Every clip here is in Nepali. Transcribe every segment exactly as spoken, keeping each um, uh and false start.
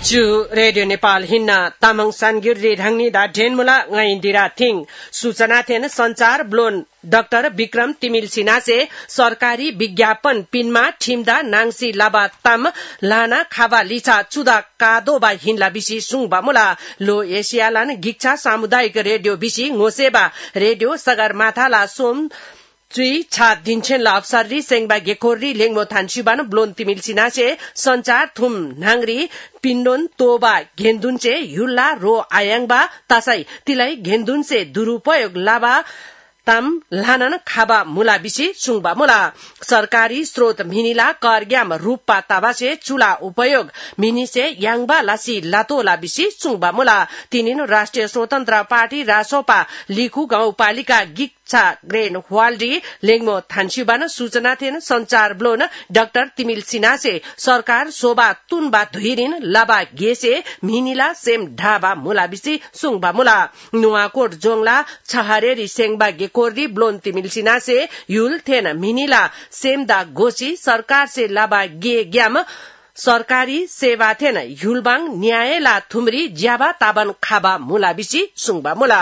Chu Radio Nepal हिन्ना तामाङ सानगिरी ढाङ्नी दा ढेनमुला ngaindira थिङ सूचना थेन संचार ब्लोन डाक्टर विक्रम तिमिल सिनासे सरकारी विज्ञापन पिनमा ठिमदा नाङसी लाबा ताम लाना खाबा लिचा चुदा कादोबा हिनला बिसी सुङबा मुला लो एसियालान गिक्षा सामुदायिक रेडियो बिसी ngoseba रेडियो सगरमाथाला सोम चुई छा दिन्छेन ला अफसरी सेंगबा गेकोरी लेंगमो थानसिबान ब्लोन तिमिल सिनासे संचार थुम नांगरी पिन्डोन तोबा घेन्दुनचे युल्ला रो आयांगबा तासाई तिलाई घेन्दुनसे दुरुपयोग लाबा ताम लानन खाबा मुला बिसी सुङबा मुला सरकारी स्रोत मिनिला करग्याम रूपा ताबासे चुला उपयोग मिनिसे याङबा लासी लातोला बिसी सुङबा मुला तिनिन राष्ट्रिय स्वतन्त्र पार्टी रासोपा लिखु गाउँपालिका गिक्छा ग्रेन वाल्डी लेङमो थानसिबान सूचना थेन संचार ब्लोन डाक्टर तिमिल सिनासे सरकार सोबा तुनबा धुइरिन लाबा गेसे मिनिला सेम ढाबा मुला बिसी सुङबा मुला नुवाकोट जोंगला छहारेरी सेंगबा कोर्दी ब्लोन तिमिल सिनासे युल थेन मिनिला सेमदा गोसी सरकार से लाबा गे ग्याम सरकारी सेवा थेन युलबाङ न्यायला थुमरी ज्याबा ताबन खाबा मुला बिसी सुङबा मुला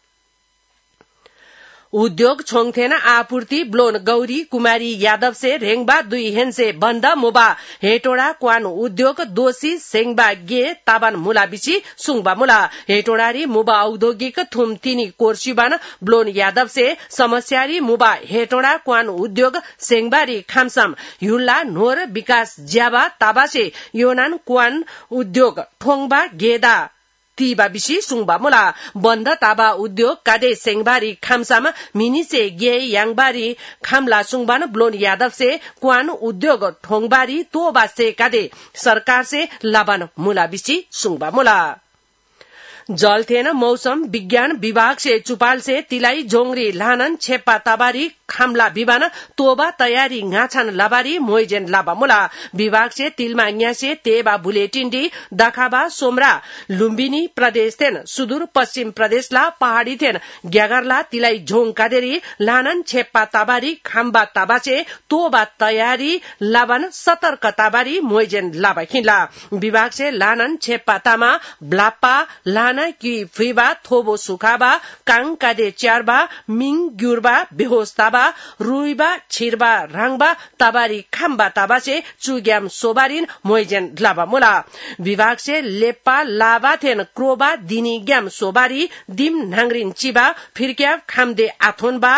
उद्योग छोङथेन आपूर्ति ब्लोन गौरी कुमारी यादव से रेंगबा दुई हेनसे बन्द मुबा हेटोडा क्वान उद्योग दोषी सेंगबा गे ताबान मुला बिसी सुङबा मुला हेटोडारी मुबा औद्योगिक थुम तिनी कोर्सिबान ब्लोन यादव से समस्यारी मुबा हेटोडा क्वान उद्योग सेंगबारी खामसम युल्ला नोर विकास ज्याबा ताबासे योनान क्वान उद्योग ठोङबा गेदा तीबा बिसी सुङबा मुला बन्द ताबा उद्योग काडे सेंगबारी खामसाम मिनिसे गे याङबारी खामला सुङबान ब्लोन यादव से क्वान उद्योग ठोङबारी तोबा से काडे सरकार से लाबान मुला बिसी सुङबा मुला जल थेन मौसम विज्ञान विभाग से चुपाल से तिलाई जोंगरी लानन छेपा ताबारी खामला बिबान तोबा तयारी गाछान लाबारी मोइजेन लाबा मुला विभाग से तिलमा न्यासे तेबा बुलेटिनडी दाखाबा सोमरा लुम्बिनी प्रदेश थेन सुदूर पश्चिम प्रदेश ला पहाड़ी थेन ग्यागरला तिलाई झोङ कादेरी लानन छेपा ताबारी खाम्बा ताबाचे तोबा तयारी लाबान सतर्क ताबारी मोइजेन लाबा खिला विभाग से लानन छेपा तामा ब्लापा लान कि फुइबा थोबो सुखाबा काङ काडे च्यारबा मिङ ग्युरबा बेहोस्ताबा रुइबा छिरबा राङबा ताबारी खाम्बा ताबासे चुग्याम सोबारिन मोइजेन लाबा मुला विभाग से लेप्पा लाबा थेन क्रोबा दिनी ग्याम सोबारी दिम नाङरिन चिबा फिरक्या खामदे आथोनबा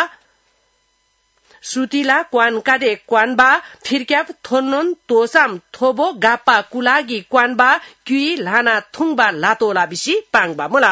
सुतिला क्वान काडे क्वानबा फिरक्याप थोन्नोन तोसाम थोबो गापा कुलागी क्वानबा क्युई लाना थुङबा लातोला बिसी पाङबा मुला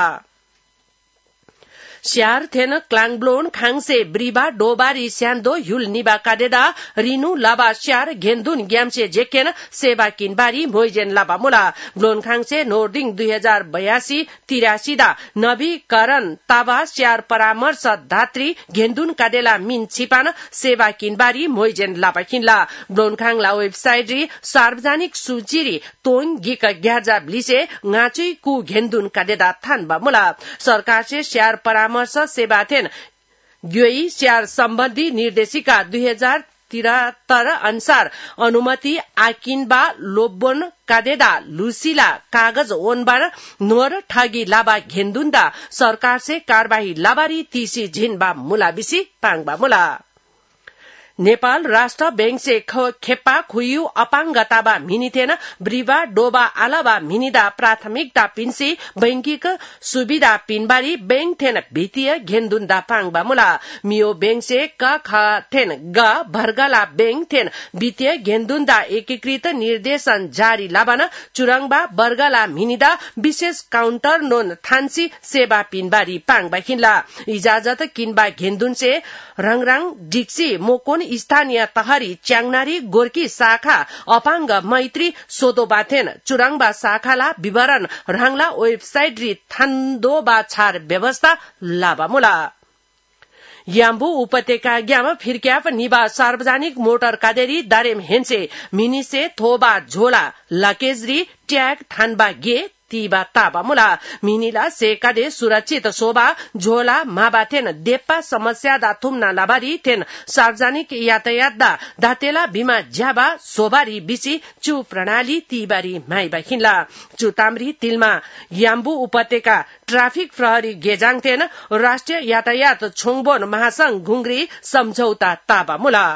स्यार थेन क्लाङब्लोन खाङसे ब्रिबा डोबारी स्यान्दो युल निबा काडेदा रिनु लाबा स्यार घेन्दुन ग्यामसे जेकेन सेवा किनबारी मोइजेन लाबा मुला ब्लोन खाङसे नोर्डिङ दुई हजार बयासी तिरासी दा नवीकरण ताबा स्यार परामर्श धात्री घेन्दुन काडेला मिन छिपान सेवा किनबारी मोइजेन लाबा किनला ब्लोन खाङला वेबसाइट री सार्वजनिक सूचीरी तोङ गिक ग्याजा ब्लिसे ngaचुई कु घेन्दुन काडेदा थानबा मुला सरकार से स्यार परामर्श सेवा थेन ग्योई स्यार सम्बन्धी निर्देशिका दुई हजार तिहत्तर अनुसार अनुमति आकिनबा लोबोन काडेदा लुसिला कागज ओनबार नोर ठगी लाबा घेन्दुन्दा सरकार से कारबाही लाबारी तीसी झिनबा मुला बिसी पाङबा मुला नेपाल राष्ट्र बैंक से खेप्पा खुयु अपाङ्गताबा मिनिथेन ब्रिबा डोबा आलाबा मिनिदा प्राथमिकता पिन्सी बैंकिक सुविधा पिनबारी बैंक थेन वित्तीय घेन्दुन्दा पाङबा मुला मियो बैंक से क ख थेन ग भर्गला बैंक थेन वित्तीय घेन्दुन्दा एकीकृत निर्देशन जारी लाबान चुरङबा बर्गला मिनिदा विशेष काउन्टर नोन थान्सी सेवा पिनबारी पाङबा किनला इजाजत किनबा घेन्दुन से रङराङ डिक्सी मोकोन स्थानीय तहरी च्याङनारी गोर्की शाखा अपाङ्ग मैत्री सोदोबाथेन चुराङबा शाखाला विवरण राङला वेबसाइट री थान्दोबा छार व्यवस्था लाबामुला याम्बु उपत्यका ग्याम फिरक्याप निबा सार्वजनिक मोटर कादेरी दारेम हेन्से मिनिसे थोबा झोला लकेजरी ट्याग थानबा गे तीबा ताबा मुला मिनिला सेकाडे सुरक्षित शोभा झोला माबाथेन देप्पा समस्या दा थुम्ना लाबारी थेन सार्वजनिक यातायात दा दातेला बिमा ज्याबा सोबारी बिसी चु प्रणाली तीबारी माइबा हिन्ला चु ताम्री तिलमा याम्बु उपत्यका ट्राफिक प्रहरी गेजाङ थेन राष्ट्रिय यातायात छोङबोन महासंघ घुंग्री सम्झौता ताबा मुला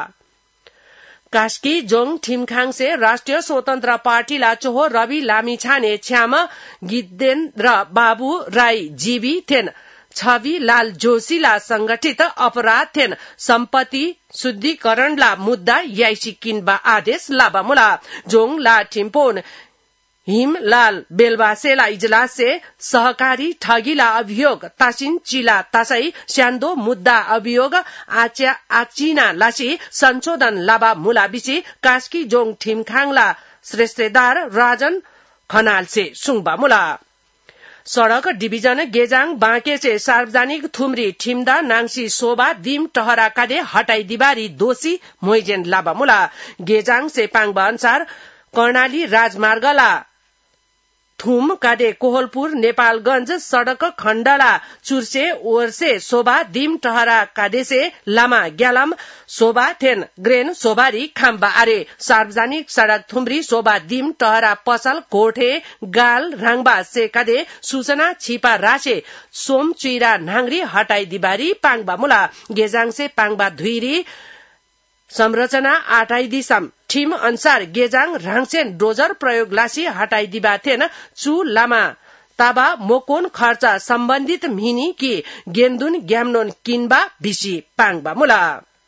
कास्की जोङ ठिमखाङ से राष्ट्रिय स्वतन्त्र पार्टी ला चोहो रवि लामिछाने छ्याम गिद्देन र बाबु राई जीवी थेन छवि लाल जोशीला संगठित अपराध थेन सम्पत्ति शुद्धिकरण ला मुद्दा याइसी किनबा आदेश लाबा मुला जोङ ला ठिम्पोन हिमलाल बेलवासेला इजलास से सहकारी ठगीला अभियोग तासिन चिला तासै स्यान्दो मुद्दा अभियोग आच्या आचिना लासी संशोधन लाबा मुला बिसी कास्की जोङ ठिमखाङला श्रेष्ठदार राजन खनाल से सुङबा मुला सड़क डिभिजन गेजाङ बाँके से सार्वजनिक थुम्री ठिम्दा नाङसी शोभा दिम टहरा काडे हटाई दिबारी दोषी मोइजेन लाबा मुला गेजाङ से पाङबा अनुसार कर्णाली राजमार्गला थुम काडे कोहलपुर नेपालगंज सड़क खण्डला चुर्से ओर्से शोभा दिम टहरा काडे से लामा ग्यालम शोभा थेन ग्रेन शोभारी खाम्बा आरे सार्वजनिक सड़क थुम्री शोभा दिम टहरा पसल कोठे गाल राङबा से काडे सूचना छिपा रासे सोम चुइरा नाङरी हटाई दिबारी पाङबा मुला गेजाङ से पाङबा धुइरी संरचना आटाई दिसम ठिम अनुसार गेजाङ राङसेन डोजर प्रयोग लासी हटाई दिबा थेन चु लामा ताबा मोकोन खर्च सम्बन्धित मिनी कि गेन्दुन ग्यामनोन किनबा बिसी पाङबा मुला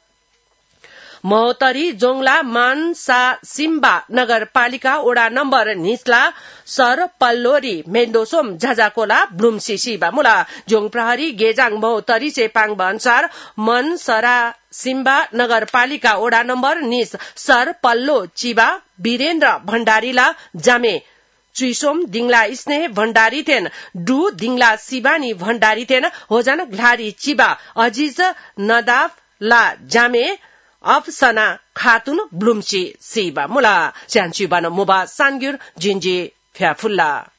महोत्तरी जोङला मानसा सिम्बा नगरपालिका ओडा नम्बर निस्ला सर पल्लोरी मेन्दोसोम झाजाकोला ब्लुम्सी सिबा मुला जोङ प्रहरी गेजाङ महोत्तरी से पाङबा अनुसार मन सरा सिम्बा नगरपालिका ओडा नम्बर निस सर पल्लो चिबा वीरेन्द्र भण्डारीला जामे चुइसोम दिङला स्नेह भण्डारी थेन डु दिङला शिवानी भण्डारी थेन होजन घ्लारी चिबा अजिज नदाफ ला जामे अफसना खातुन ब्लुम्ची सिबा मुला स्यान्ची बन मुबा सान्ग्युर जिन्जी फ्याफुल्ला